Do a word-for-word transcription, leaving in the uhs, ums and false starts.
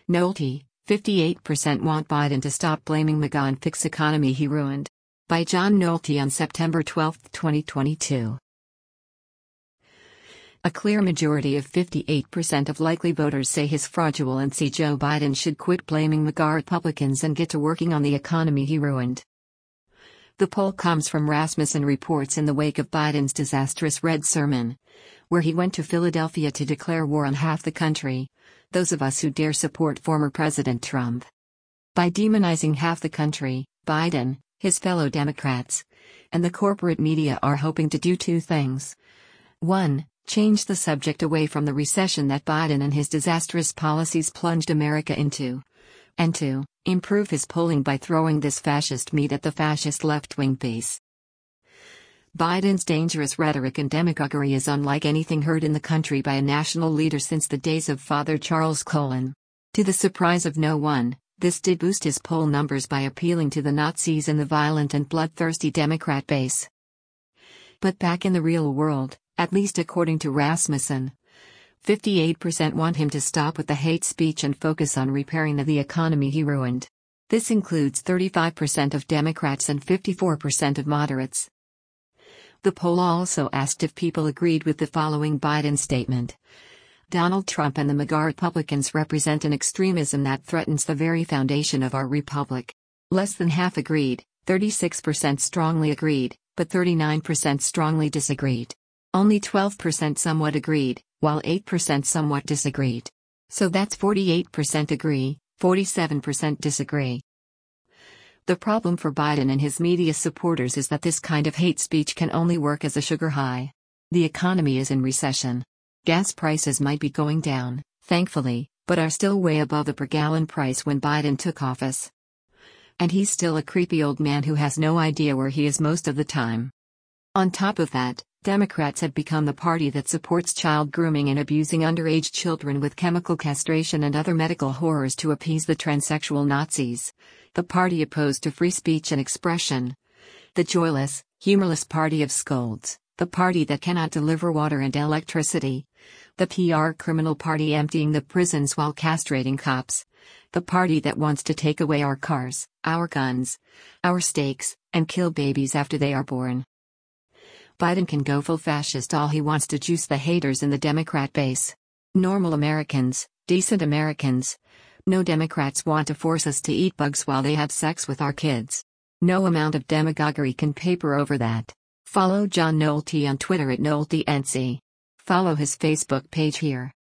Nolte, fifty-eight percent want Biden to stop blaming MAGA and fix economy he ruined. By John Nolte on September twelfth, twenty twenty-two. A clear majority of fifty-eight percent of likely voters say His Fraudulency Joe Biden should quit blaming MAGA Republicans and get to working on the economy he ruined. The poll comes from Rasmussen Reports in the wake of Biden's disastrous red sermon, where he went to Philadelphia to declare war on half the country, those of us who dare support former President Trump. By demonizing half the country, Biden, his fellow Democrats, and the corporate media are hoping to do two things. one. Change the subject away from the recession that Biden and his disastrous policies plunged America into. And two. Improve his polling by throwing this fascist meat at the fascist left-wing base. Biden's dangerous rhetoric and demagoguery is unlike anything heard in the country by a national leader since the days of Father Charles Colin. To the surprise of no one, this did boost his poll numbers by appealing to the Nazis and the violent and bloodthirsty Democrat base. But back in the real world, at least according to Rasmussen, fifty-eight percent want him to stop with the hate speech and focus on repairing the economy he ruined. This includes thirty-five percent of Democrats and fifty-four percent of moderates. The poll also asked if people agreed with the following Biden statement. Donald Trump and the MAGA Republicans represent an extremism that threatens the very foundation of our republic. Less than half agreed, thirty-six percent strongly agreed, but thirty-nine percent strongly disagreed. Only twelve percent somewhat agreed, while eight percent somewhat disagreed. So that's forty-eight percent agree, forty-seven percent disagree. The problem for Biden and his media supporters is that this kind of hate speech can only work as a sugar high. The economy is in recession. Gas prices might be going down, thankfully, but are still way above the per gallon price when Biden took office. And he's still a creepy old man who has no idea where he is most of the time. On top of that, Democrats have become the party that supports child grooming and abusing underage children with chemical castration and other medical horrors to appease the transsexual Nazis, the party opposed to free speech and expression, the joyless, humorless party of scolds, the party that cannot deliver water and electricity, the P R criminal party emptying the prisons while castrating cops, the party that wants to take away our cars, our guns, our steaks, and kill babies after they are born. Biden can go full fascist all he wants to juice the haters in the Democrat base. Normal Americans, decent Americans. No Democrats want to force us to eat bugs while they have sex with our kids. No amount of demagoguery can paper over that. Follow John Nolte on Twitter at NolteNC. Follow his Facebook page here.